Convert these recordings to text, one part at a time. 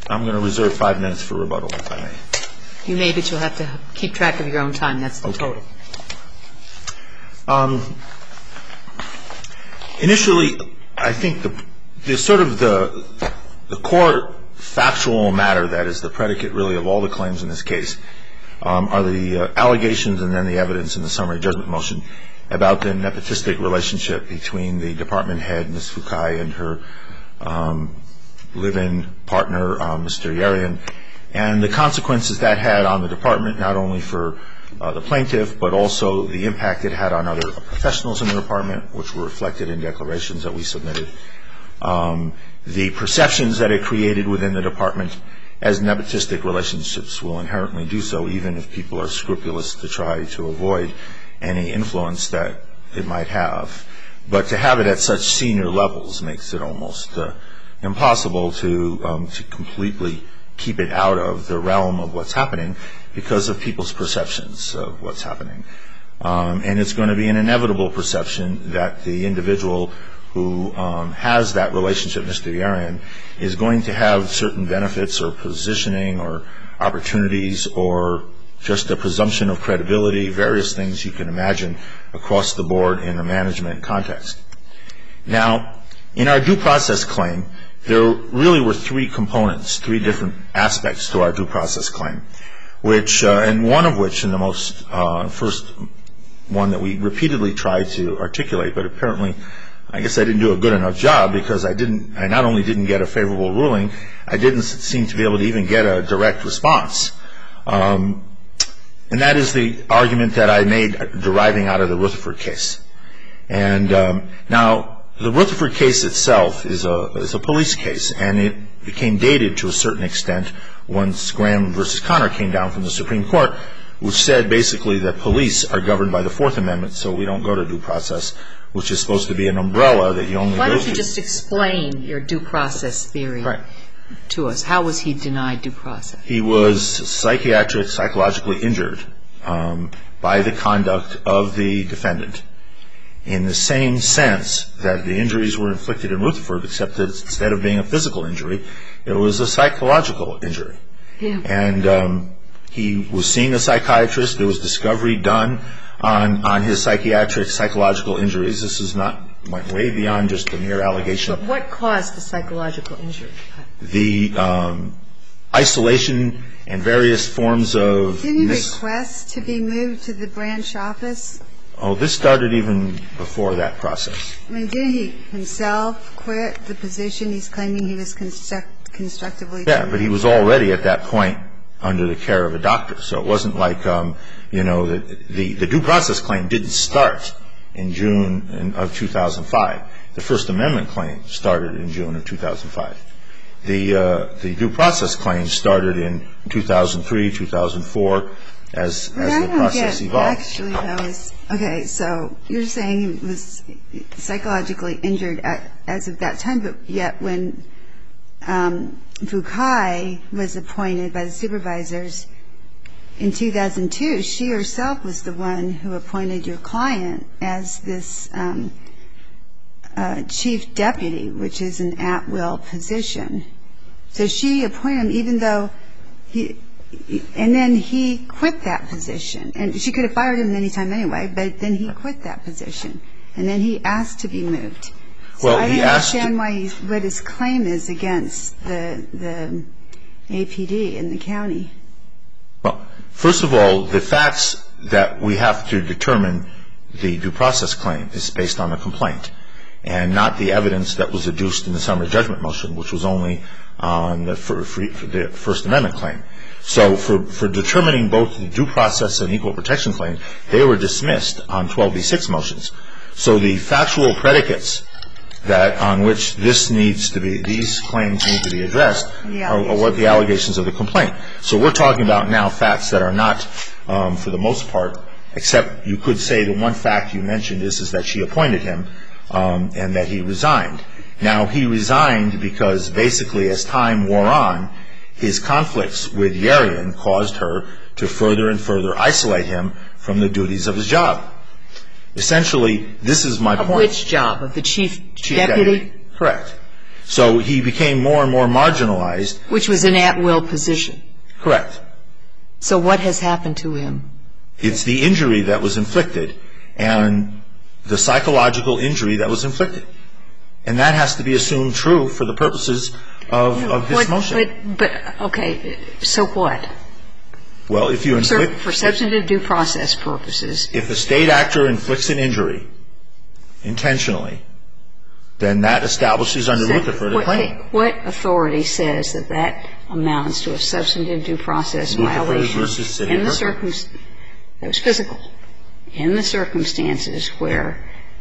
I'm going to reserve 5 minutes for rebuttal, if I may. You may, but you'll have to keep track of your own time. That's the total. Initially, I think the core factual matter that is the predicate, really, of all the claims in this case are the allegations and then the evidence in the summary judgment motion about the nepotistic relationship between the department head, Ms. Fukai, and her live-in partner, Mr. Yerian, and the consequences that had on the department, not only for the plaintiff, but also the impact it had on other professionals in the department, which were reflected in declarations that we submitted. The perceptions that it created within the department, as nepotistic relationships will inherently do so, even if people are scrupulous to try to avoid any influence that it might have. But to have it at such senior levels makes it almost impossible to completely keep it out of the realm of what's happening because of people's perceptions of what's happening. And it's going to be an inevitable perception that the individual who has that relationship, Mr. Yerian, is going to have certain benefits or positioning or opportunities or just a presumption of credibility, various things you can imagine across the board in a management context. Now, in our due process claim, there really were three components, three different aspects to our due process claim, which, and one of which, in the most first one that we repeatedly tried to articulate, but apparently I guess I didn't do a good enough job because I not only didn't get a favorable ruling, I didn't seem to be able to even get a direct response. And that is the argument that I made deriving out of the Rutherford case. And now, the Rutherford case itself is a police case, and it became dated to a certain extent once Graham versus Connor came down from the Supreme Court, which said basically that police are governed by the Fourth Amendment, so we don't go to due process, which is supposed to be an umbrella that you only go to. Why don't you just explain your due process theory to us? How was he denied due process? He was psychologically injured by the conduct of the defendant in the same sense that the injuries were inflicted in Rutherford, except that instead of being a physical injury, it was a psychological injury. Yeah. And he was seeing a psychiatrist. There was discovery done on his psychological injuries. This is went way beyond just a mere allegation. But what caused the psychological injury? The isolation and various forms of... Did he request to be moved to the branch office? Oh, this started even before that process. I mean, didn't he himself quit the position he's claiming he was constructively... Yeah, but he was already at that point under the care of a doctor. So it wasn't like, the due process claim didn't start in June of 2005. The First Amendment claim started in June of 2005. The due process claim started in 2003, 2004, as the process evolved. Actually, okay, so you're saying he was psychologically injured as of that time, but yet when Fukai was appointed by the supervisors in 2002, she herself was the one who appointed your client as this chief deputy, which is an at-will position. So she appointed him even though and then he quit that position. And she could have fired him any time anyway, but then he quit that position. And then he asked to be moved. So I don't understand what his claim is against the APD in the county. Well, first of all, the facts that we have to determine the due process claim is based on a complaint and not the evidence that was adduced in the summary judgment motion, which was only on the First Amendment claim. So for determining both the due process and equal protection claim, they were dismissed on 12b6 motions. So the factual predicates that on which these claims need to be addressed are what the allegations of the complaint. So we're talking about now facts that are not, for the most part, except you could say the one fact you mentioned is that she appointed him and that he resigned. Now, he resigned because basically as time wore on, his conflicts with Yerian caused her to further and further isolate him from the duties of his job. Essentially, this is my point. Of which job? Of the chief deputy? Correct. So he became more and more marginalized. Which was an at-will position. Correct. So what has happened to him? It's the injury that was inflicted and the psychological injury that was inflicted. And that has to be assumed true for the purposes of this motion. But okay, so what? Well, if you inflict... For substantive due process purposes... If a state actor inflicts an injury intentionally, then that establishes under Rutherford a claim. What authority says that that amounts to a substantive due process violation in the circumstances... That was physical. In the circumstances where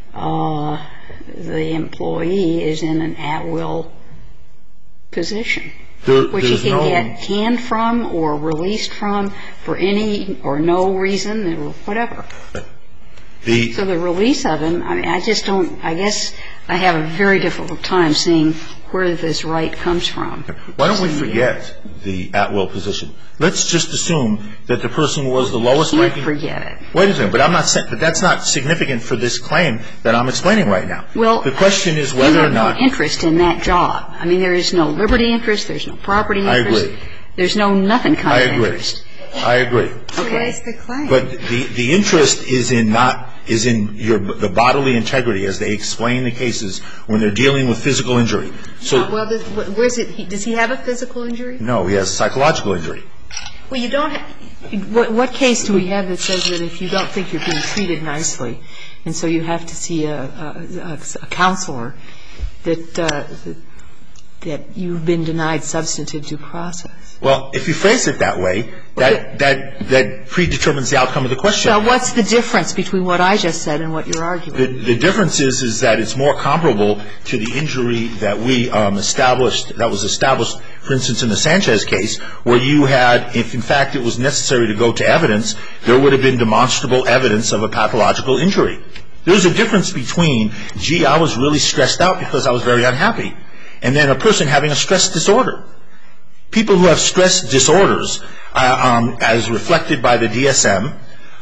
the employee is in an at-will position, which he can get canned from or released from for any or no reason or whatever. So the release of him, I mean, I guess I have a very difficult time seeing where this right comes from. Why don't we forget the at-will position? Let's just assume that the person was the lowest ranking... You can't forget it. Wait a second, but I'm not saying... But that's not significant for this claim that I'm explaining right now. Well, the question is whether or not... You have no interest in that job. I mean, there is no liberty interest, there's no property interest. I agree. There's no nothing kind of interest. I agree. Okay. What is the claim? But the interest is in the bodily integrity as they explain the cases when they're dealing with physical injury. So well, does he have a physical injury? No, he has a psychological injury. Well, you don't have... What case do we have that says that if you don't think you're being treated nicely, and so you have to see a counselor, that you've been denied substantive due process? Well, if you phrase it that way, that predetermines the outcome of the question. So what's the difference between what I just said and what you're arguing? The difference is that it's more comparable to the injury that we established, that was established, for instance, in the Sanchez case, where you had, if in fact it was necessary to go to evidence, there would have been demonstrable evidence of a pathological injury. There's a difference between, gee, I was really stressed out because I was very unhappy, and then a person having a stress disorder. People who have stress disorders, as reflected by the DSM,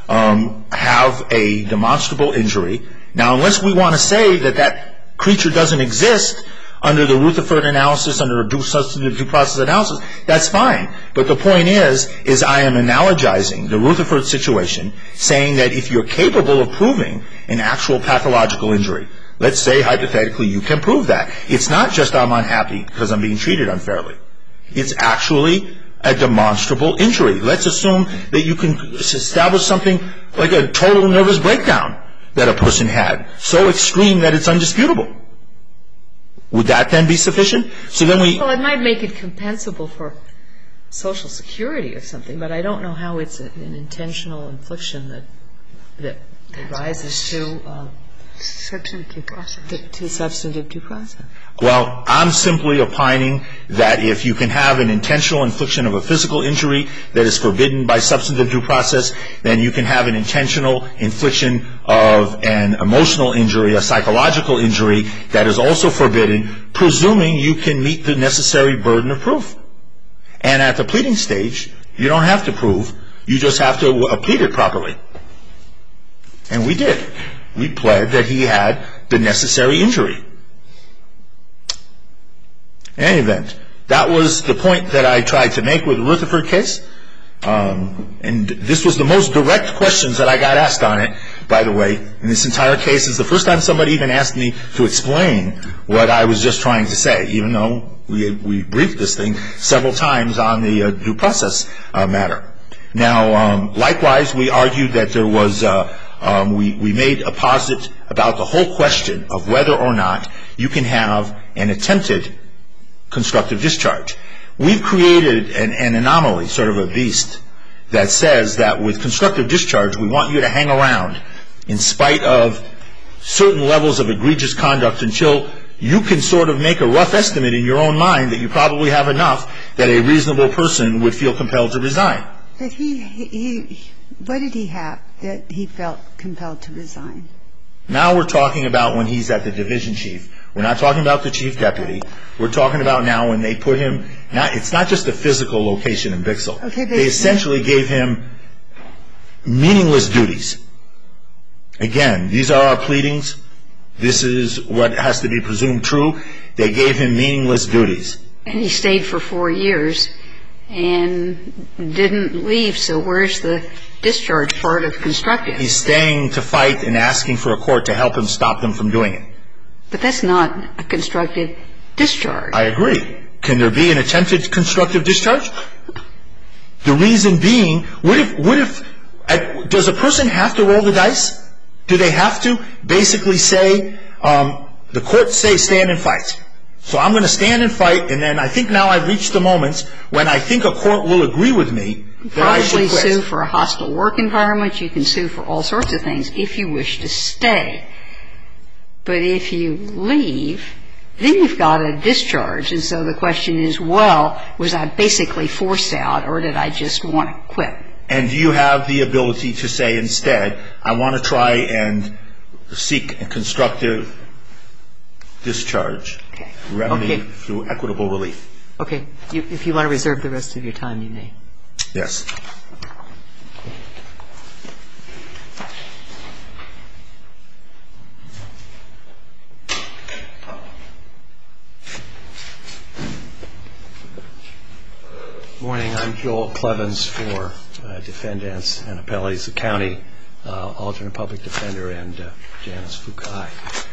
have a demonstrable injury. Now, unless we want to say that that creature doesn't exist under the Rutherford analysis, under a substantive due process analysis, that's fine. But the point is I am analogizing the Rutherford situation, saying that if you're capable of proving an actual pathological injury, let's say hypothetically you can prove that. It's not just I'm unhappy because I'm being treated unfairly. It's actually a demonstrable injury. Let's assume that you can establish something like a total nervous breakdown that a person had, so extreme that it's undisputable. Would that then be sufficient? So then Well, it might make it compensable for Social Security or something, but I don't know how it's an intentional infliction that rises to substantive due process. Well, I'm simply opining that if you can have an intentional infliction of a physical injury that is forbidden by substantive due process, then you can have an intentional infliction of an emotional injury, a psychological injury that is also forbidden, presuming you can meet the necessary burden of proof. And at the pleading stage, you don't have to prove. You just have to plead it properly. And we did. We pled that he had the necessary injury. In any event, that was the point that I tried to make with the Rutherford case. And this was the most direct questions that I got asked on it, by the way, in this entire case. It's the first time somebody even asked me to explain what I was just trying to say, even though we briefed this thing several times on the due process matter. Now, likewise, we argued that there was we made a posit about the whole question of whether or not you can have an attempted constructive discharge. We've created an anomaly, sort of a beast, that says that with constructive discharge, we want you to hang around in spite of certain levels of egregious conduct until you can sort of make a rough estimate in your own mind that you probably have enough that a reasonable person would feel compelled to resign. But what did he have that he felt compelled to resign? Now we're talking about when he's at the division chief. We're not talking about the chief deputy. We're talking about now when they put him. Now it's not just a physical location in Bixel. Okay, they essentially gave him meaningless duties. Again, these are our pleadings. This is what has to be presumed true. They gave him meaningless duties. And he stayed for 4 years and didn't leave, so where's the discharge part of constructive? He's staying to fight and asking for a court to help him stop them from doing it. But that's not a constructive discharge. I agree. Can there be an attempted constructive discharge? The reason being, does a person have to roll the dice? Do they have to basically say, the court say stand and fight? So I'm going to stand and fight, and then I think now I've reached the moment when I think a court will agree with me that I should quit. Probably sue for a hostile work environment. You can sue for all sorts of things if you wish to stay. But if you leave, then you've got a discharge. And so the question is, well, was I basically forced out, or did I just want to quit? And do you have the ability to say instead, I want to try and seek a constructive discharge, remedy through equitable relief? Okay. If you want to reserve the rest of your time, you may. Yes. Good morning. I'm Joel Clevens for defendants and appellees, the county alternate public defender, and Janice Fukai.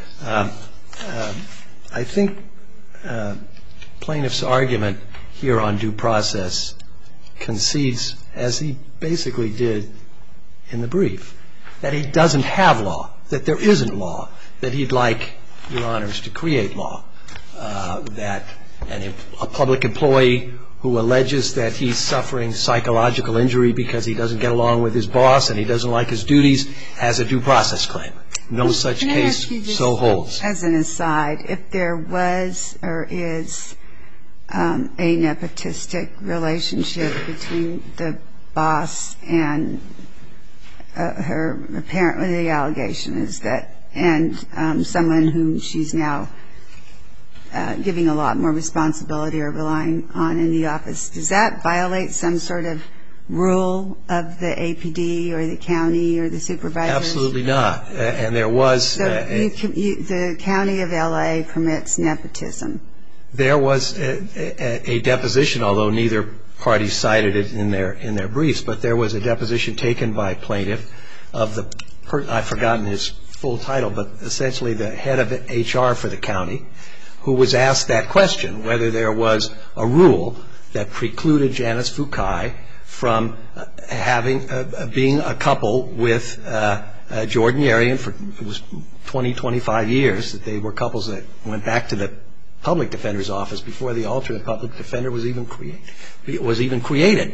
I think plaintiff's argument here on due process concedes, as he basically did in the brief, that he doesn't have law, that there isn't law, that he'd like, Your Honors, to create law, that a public employee who alleges that he's suffering psychological injury because he doesn't get along with his boss and he doesn't like his duties has a due process claim. No such case so holds. As an aside, if there was or is a nepotistic relationship between the boss and her, apparently the allegation is that, and someone whom she's now giving a lot more responsibility or relying on in the office, does that violate some sort of rule of the APD or the county or the supervisors? Absolutely not. And there was so the county of L.A. permits nepotism. There was a deposition, although neither party cited it in their briefs, but there was a deposition taken by plaintiff of the I've forgotten his full title, but essentially the head of HR for the county, who was asked that question, whether there was a rule that precluded Janice Fukai from being a couple with Jordan Yerian for it was 25 years that they were couples that went back to the public defender's office before the alternate public defender was even created.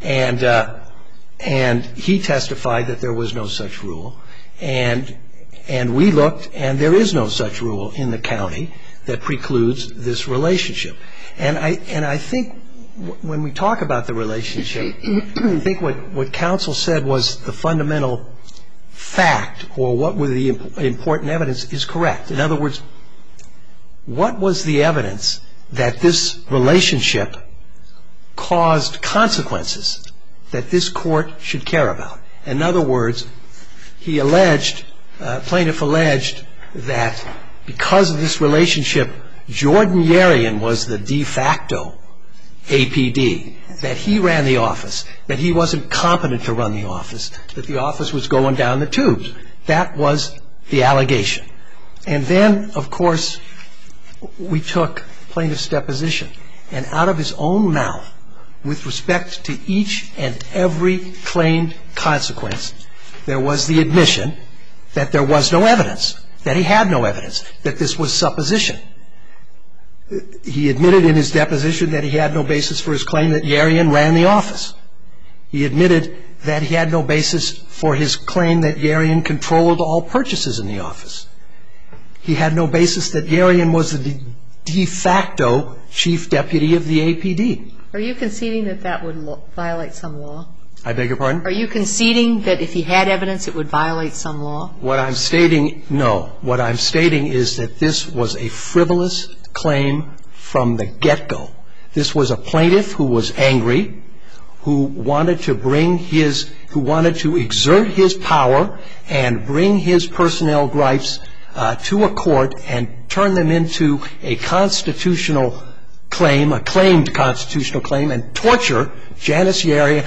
And he testified that there was no such rule. And we looked, and there is no such rule in the county that precludes this relationship. And I think when we talk about the relationship, I think what counsel said was the fundamental fact, or what were the important evidence, is correct. In other words, what was the evidence that this relationship caused consequences that this court should care about? In other words, plaintiff alleged that because of this relationship, Jordan Yerian was the de facto APD, that he ran the office, that he wasn't competent to run the office, that the office was going down the tubes. That was the allegation. And then, of course, we took plaintiff's deposition, and out of his own mouth, with respect to each and every claimed consequence, there was the admission that there was no evidence, that he had no evidence, that this was supposition. He admitted in his deposition that he had no basis for his claim that Yerian ran the office. He admitted that he had no basis for his claim that Yerian controlled all purchases in the office. He had no basis that Yerian was the de facto chief deputy of the APD. Are you conceding that that would violate some law? I beg your pardon? Are you conceding that if he had evidence, it would violate some law? What I'm stating, no. What I'm stating is that this was a frivolous claim from the get-go. This was a plaintiff who was angry, who wanted to exert his power and bring his personnel gripes to a court and turn them into a constitutional claim, a claimed constitutional claim, and torture Janice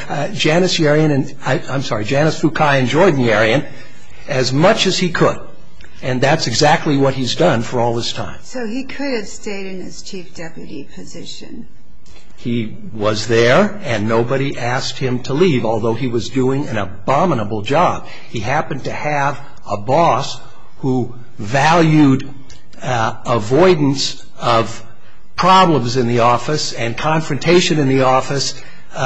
Fukai and Jordan Yarian as much as he could. And that's exactly what he's done for all this time. So he could have stayed in his chief deputy position. He was there, and nobody asked him to leave, although he was doing an abominable job. He happened to have a boss who valued avoidance of problems in the office and confrontation in the office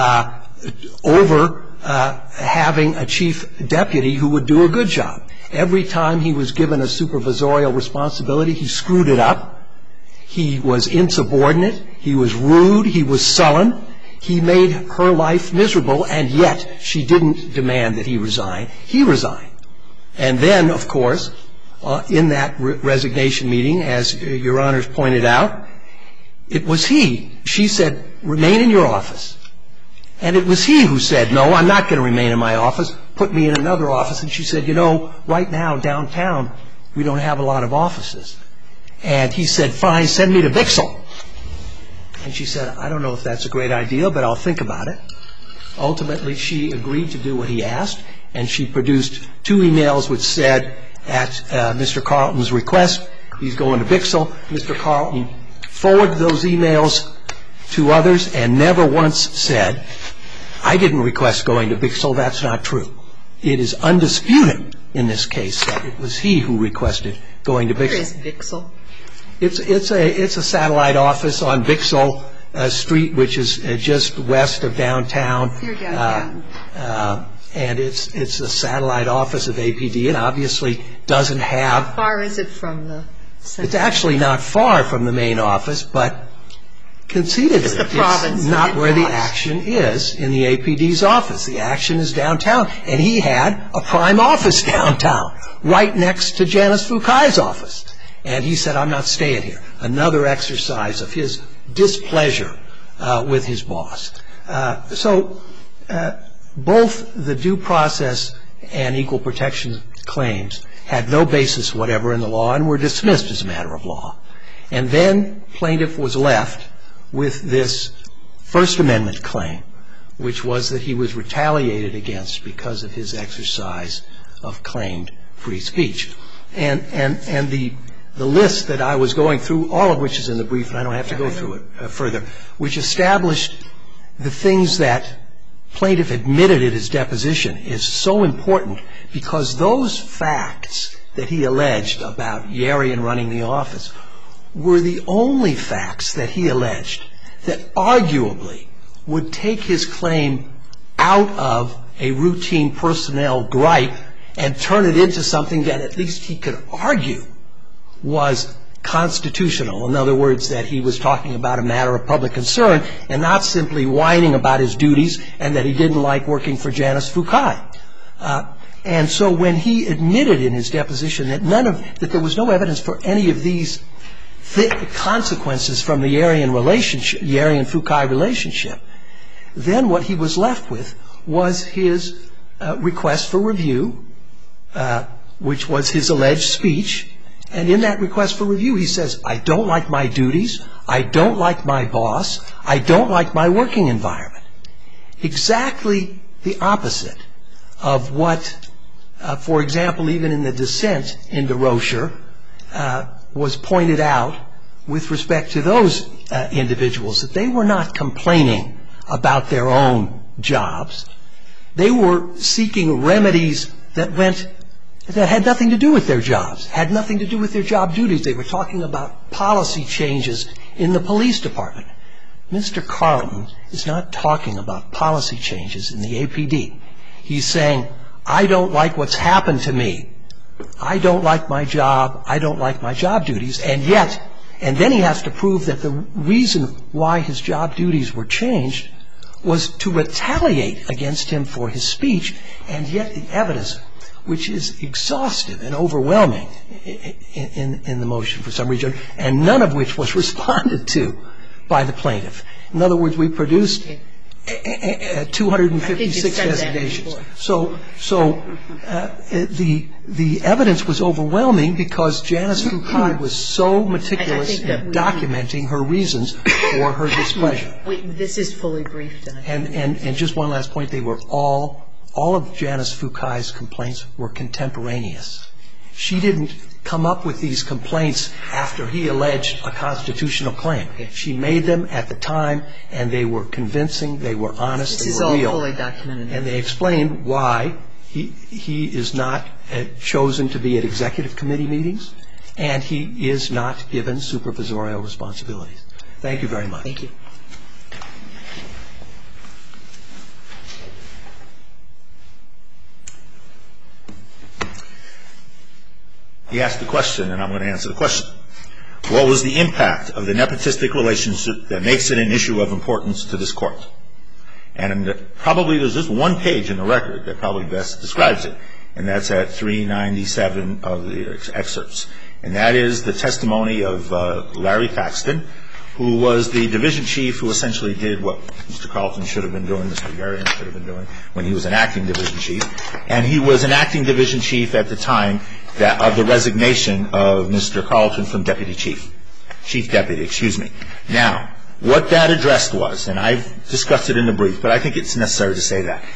over having a chief deputy who would do a good job. Every time he was given a supervisorial responsibility, he screwed it up. He was insubordinate. He was rude. He was sullen. He made her life miserable, and yet she didn't demand that he resign. He resigned. And then, of course, in that resignation meeting, as Your Honors pointed out, it was he. She said, remain in your office. And it was he who said, no, I'm not going to remain in my office. Put me in another office. And she said, you know, right now downtown we don't have a lot of offices. And he said, fine, send me to Bixel. And she said, I don't know if that's a great idea, but I'll think about it. Ultimately, she agreed to do what he asked, and she produced 2 emails which said, at Mr. Carlton's request, he's going to Bixel. Mr. Carlton forwarded those emails to others and never once said, I didn't request going to Bixel. That's not true. It is undisputed in this case that it was he who requested going to Bixel. Where is Bixel? It's a satellite office on Bixel Street, which is just west of downtown. Near downtown. And it's a satellite office of APD, and obviously doesn't have. How far is it from the center? It's actually not far from the main office, but conceitedly, it's not where the action is in the APD's office. The action is downtown, and he had a prime office downtown, right next to Janice Fukai's office. And he said, I'm not staying here. Another exercise of his displeasure with his boss. So both the due process and equal protection claims had no basis whatever in the law and were dismissed as a matter of law. And then plaintiff was left with this First Amendment claim, which was that he was retaliated against because of his exercise of claimed free speech. And the list that I was going through, all of which is in the brief, and I don't have to go through it further, which established the things that plaintiff admitted at his deposition, is so important because those facts that he alleged about Yarian running the office were the only facts that he alleged that arguably would take his claim out of a routine personnel gripe and turn it into something that at least he could argue was constitutional. In other words, that he was talking about a matter of public concern and not simply whining about his duties and that he didn't like working for Janice Fukai. And so when he admitted in his deposition that there was no evidence for any of these consequences from the Yarian-Fukai relationship, then what he was left with was his request for review, which was his alleged speech. And in that request for review, he says, I don't like my duties, I don't like my boss, I don't like my working environment. Exactly the opposite of what, for example, even in the dissent into Rocher, was pointed out with respect to those individuals, that they were not complaining about their own jobs. They were seeking remedies that had nothing to do with their jobs, had nothing to do with their job duties. They were talking about policy changes in the police department. Mr. Carlton is not talking about policy changes in the APD. He's saying, I don't like what's happened to me. I don't like my job. I don't like my job duties. And then he has to prove that the reason why his job duties were changed was to retaliate against him for his speech, and yet the evidence, which is exhaustive and overwhelming in the motion for summary judgment, and none of which was responded to by the plaintiff. In other words, we produced 256 designations. So the evidence was overwhelming because Janice Fukai was so meticulous in documenting her reasons for her displeasure. This is fully briefed. And just one last point, they were all of Janice Fukai's complaints were contemporaneous. She didn't come up with these complaints after he alleged a constitutional claim. She made them at the time, and they were convincing, they were honest, they were real. This is all fully documented. And they explained why he is not chosen to be at executive committee meetings, and he is not given supervisorial responsibilities. Thank you very much. Thank you. He asked the question, and I'm going to answer the question. What was the impact of the nepotistic relationship that makes it an issue of importance to this court? And probably there's just one page in the record that probably best describes it, and that's at 397 of the excerpts. And that is the testimony of Larry Paxton, who was the division chief who essentially did what Mr. Carlton should have been doing, Mr. Yarian should have been doing when he was an acting division chief. And he was an acting division chief at the time of the resignation of Mr. Carlton from chief deputy. Now, what that addressed was, and I've discussed it in the brief, but I think it's necessary to say that,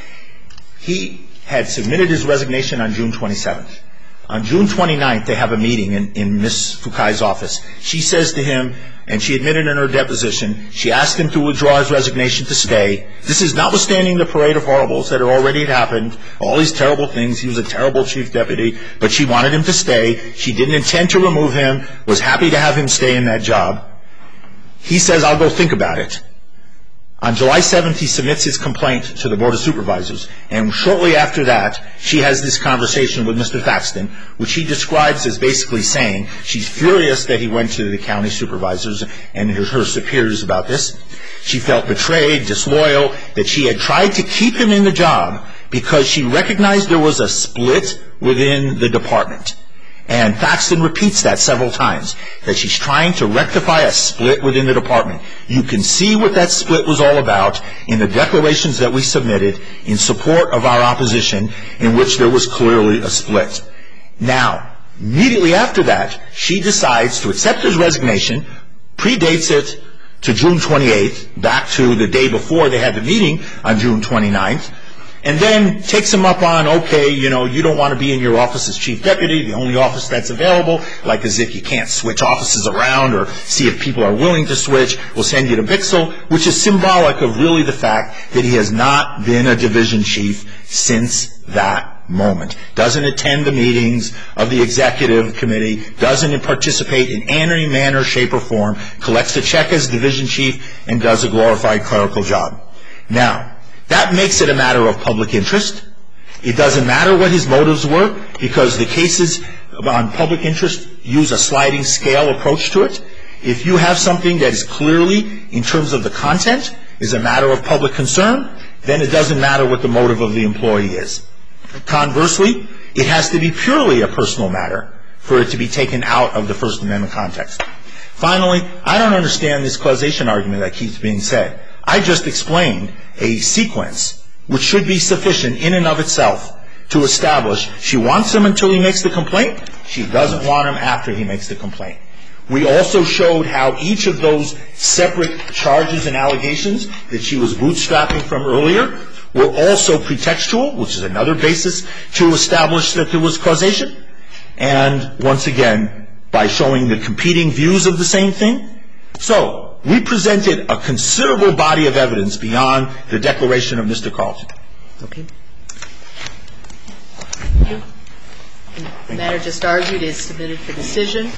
he had submitted his resignation on June 27th. On June 29th, they have a meeting in Ms. Fukai's office. She says to him, and she admitted in her deposition, she asked him to withdraw his resignation to stay. This is notwithstanding the parade of horribles that had already happened, all these terrible things. He was a terrible chief deputy, but she wanted him to stay. She didn't intend to remove him, was happy to have him stay in that job. He says, I'll go think about it. On July 7th, he submits his complaint to the Board of Supervisors, and shortly after that, she has this conversation with Mr. Paxton, which he describes as basically saying she's furious that he went to the county supervisors and her superiors about this. She felt betrayed, disloyal, that she had tried to keep him in the job because she recognized there was a split within the department. And Paxton repeats that several times, that she's trying to rectify a split within the department. You can see what that split was all about in the declarations that we submitted in support of our opposition, in which there was clearly a split. Now, immediately after that, she decides to accept his resignation, predates it to June 28th, back to the day before they had the meeting on June 29th, and then takes him up on, okay, you don't want to be in your office as chief deputy, the only office that's available, like as if you can't switch offices around or see if people are willing to switch, we'll send you to Bixel, which is symbolic of really the fact that he has not been a division chief since that moment. Doesn't attend the meetings of the executive committee, doesn't participate in any manner, shape, or form, collects a check as division chief, and does a glorified clerical job. Now, that makes it a matter of public interest. It doesn't matter what his motives were, because the cases on public interest use a sliding scale approach to it. If you have something that is clearly, in terms of the content, is a matter of public concern, then it doesn't matter what the motive of the employee is. Conversely, it has to be purely a personal matter for it to be taken out of the First Amendment context. Finally, I don't understand this causation argument that keeps being said. I just explained a sequence which should be sufficient in and of itself to establish she wants him until he makes the complaint, she doesn't want him after he makes the complaint. We also showed how each of those separate charges and allegations that she was bootstrapping from earlier were also pretextual, which is another basis to establish that there was causation. And once again, by showing the competing views of the same thing. So, we presented a considerable body of evidence beyond the declaration of Mr. Carlton. Okay. Thank you. The matter just argued is submitted for decision.